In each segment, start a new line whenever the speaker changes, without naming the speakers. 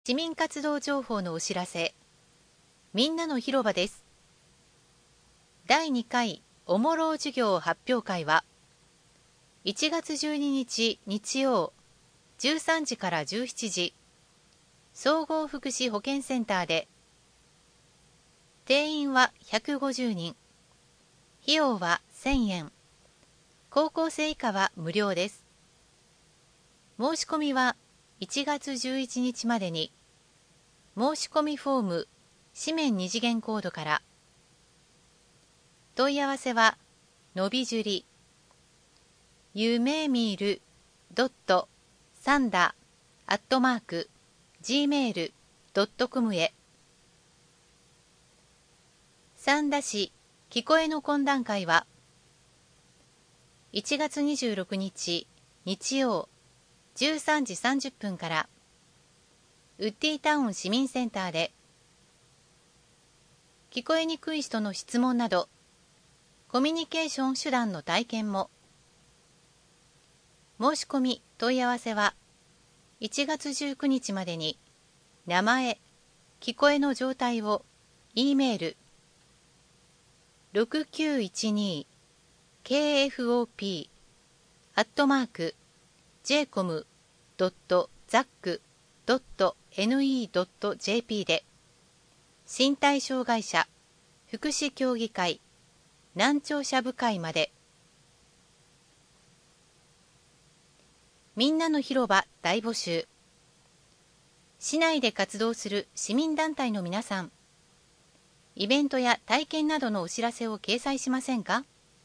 市民活動情報のお知らせ。みんなの広場です。第2回おもろう授業発表会は1月12日日曜13時から17時総合福祉保健センターで、定員は150人、費用は1000円、高校生以下は無料です。申し込みは1月11日までに申し込みフォーム紙面2次元コードから。問い合わせはのびじゅりゆめみる.sanda@gmail.com へ。三田市聞こえの懇談会は1月26日日曜13時30分からウッディタウン市民センターで、聞こえにくい人の質問などコミュニケーション手段の体験も。申し込み問い合わせは1月19日までに名前、聞こえの状態を E メール6912kfop@jcom.zac.ne.jp で、身体障害者福祉協議会南庁舎部会まで。みんなの広場大募集。市内で活動する市民団体の皆さん、イベントや体験などのお知らせを掲載しませんか？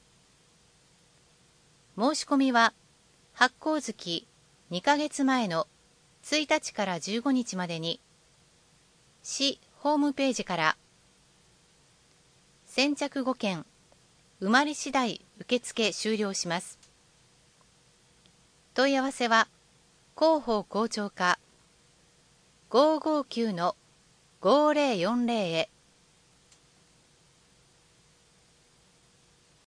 申し込みは発行月2ヶ月前の1日から15日までに市ホームページから。先着5件埋まり次第受付終了します。問い合わせは広報校長課 559-5040 へ。